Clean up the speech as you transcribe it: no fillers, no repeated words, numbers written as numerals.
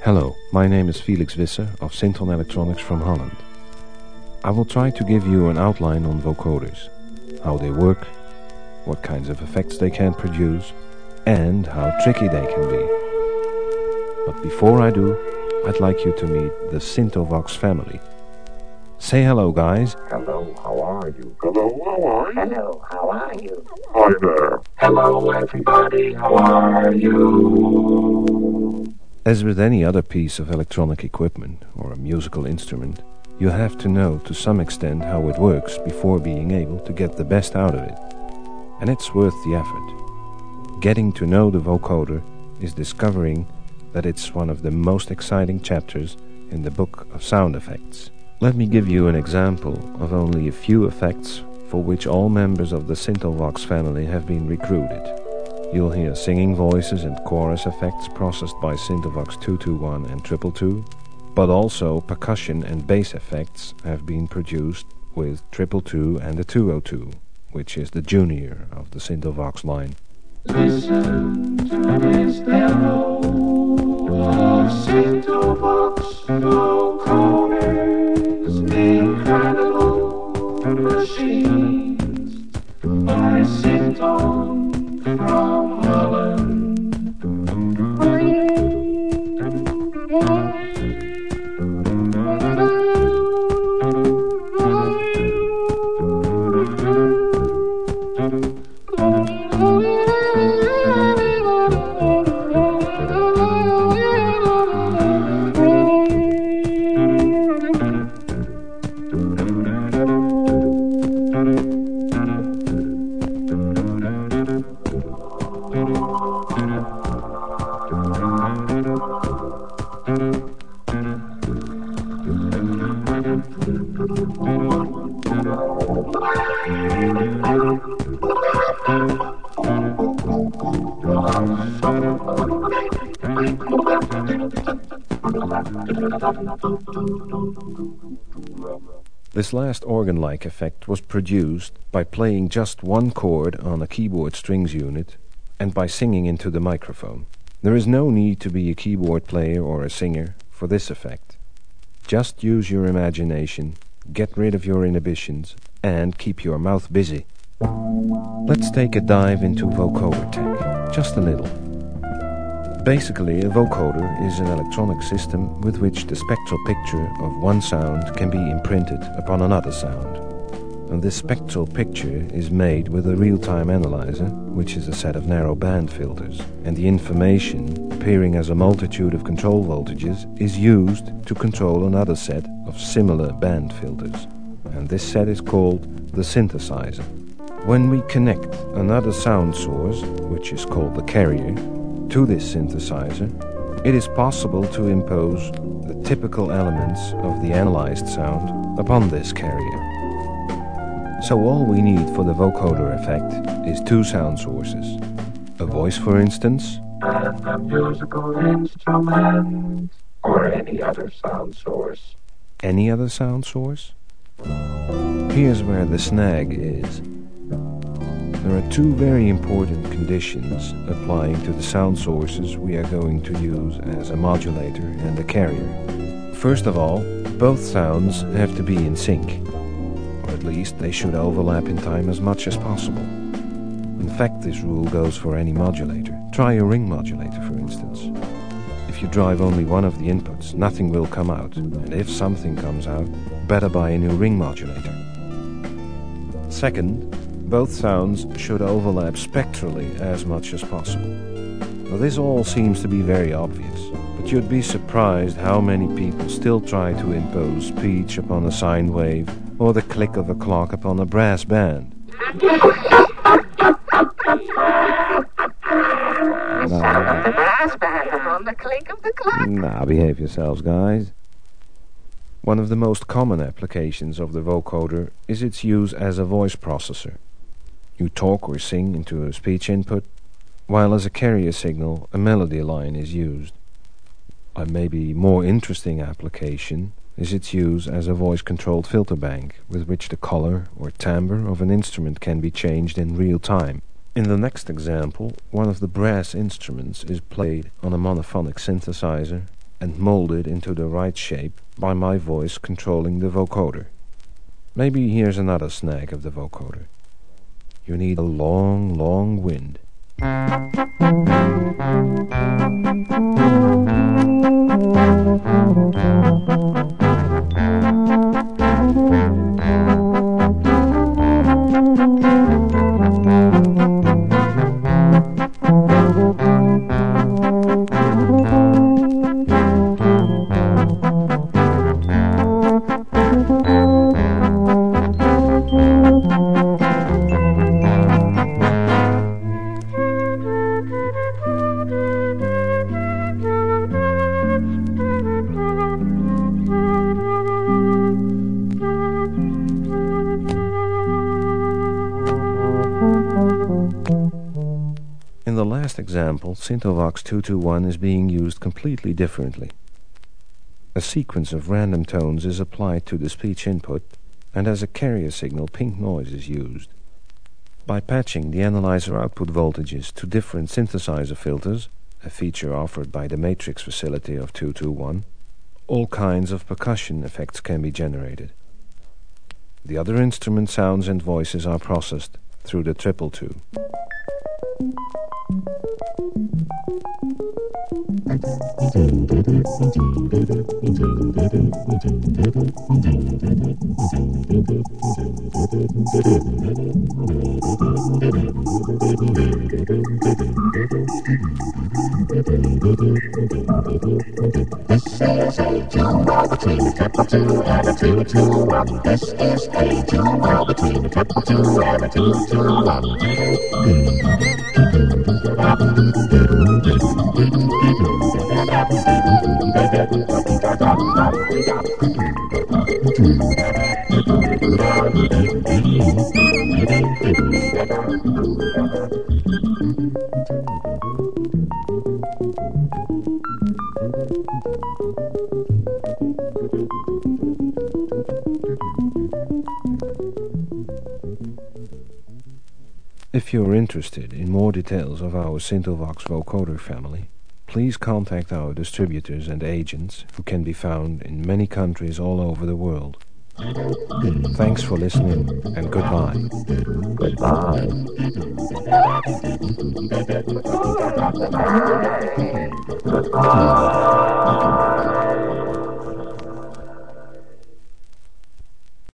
Hello, my name is Felix Visser of Synton Electronics from Holland. I will try to give you an outline on vocoders, how they work, what kinds of effects they can produce, and how tricky they can be. But before I do, I'd like you to meet the Syntovox family. Say hello, guys. Hello, how are you? Hello, how are you? Hello, how are you? Hi there. Hello, everybody, how are you? As with any other piece of electronic equipment or a musical instrument, you have to know to some extent how it works before being able to get the best out of it. And it's worth the effort. Getting to know the vocoder is discovering that it's one of the most exciting chapters in the book of sound effects. Let me give you an example of only a few effects for which all members of the Syntovox family have been recruited. You'll hear singing voices and chorus effects processed by Syntovox 221 and 222, but also percussion and bass effects have been produced with 222 and the 202, which is the junior of the Syntovox line. Listen to this demo of Syntovox vocoders, incredible machines by Synton from Holland. This last organ-like effect was produced by playing just one chord on a keyboard strings unit and by singing into the microphone. There is no need to be a keyboard player or a singer for this effect. Just use your imagination, get rid of your inhibitions, and keep your mouth busy. Let's take a dive into vocoder tech, just a little. Basically, a vocoder is an electronic system with which the spectral picture of one sound can be imprinted upon another sound. And this spectral picture is made with a real-time analyzer, which is a set of narrow band filters, and the information, appearing as a multitude of control voltages, is used to control another set of similar band filters. And this set is called the synthesizer. When we connect another sound source, which is called the carrier, to this synthesizer, it is possible to impose the typical elements of the analyzed sound upon this carrier. So all we need for the vocoder effect is two sound sources. A voice, for instance, And a musical instrument, or any other sound source. Any other sound source? Here's where the snag is. There are two very important conditions applying to the sound sources we are going to use as a modulator and a carrier. First of all, both sounds have to be in sync, or at least they should overlap in time as much as possible. In fact, this rule goes for any modulator. Try a ring modulator, for instance. If you drive only one of the inputs, nothing will come out, and if something comes out, better buy a new ring modulator. Second, both sounds should overlap spectrally as much as possible. Now, this all seems to be very obvious, but you'd be surprised how many people still try to impose speech upon a sine wave or the click of a clock upon a brass band. Now, behave yourselves, guys. One of the most common applications of the vocoder is its use as a voice processor. You talk or sing into a speech input, while as a carrier signal a melody line is used. A maybe more interesting application is its use as a voice-controlled filter bank, with which the color or timbre of an instrument can be changed in real time. In the next example, one of the brass instruments is played on a monophonic synthesizer, and molded into the right shape by my voice controlling the vocoder. Maybe here's another snag of the vocoder. You need a long, long wind. In the last example, Synthavox 221 is being used completely differently. A sequence of random tones is applied to the speech input, and as a carrier signal, pink noise is used. By patching the analyzer output voltages to different synthesizer filters, a feature offered by the Matrix facility of 221, all kinds of percussion effects can be generated. The other instrument sounds and voices are processed through the 222. This is a jumble between a 222 and a 221. This is a jumble between a 222 and a 221. If you're interested in more details of our Synthavox vocoder family, please contact our distributors and agents who can be found in many countries all over the world. Thanks for listening and goodbye. Goodbye.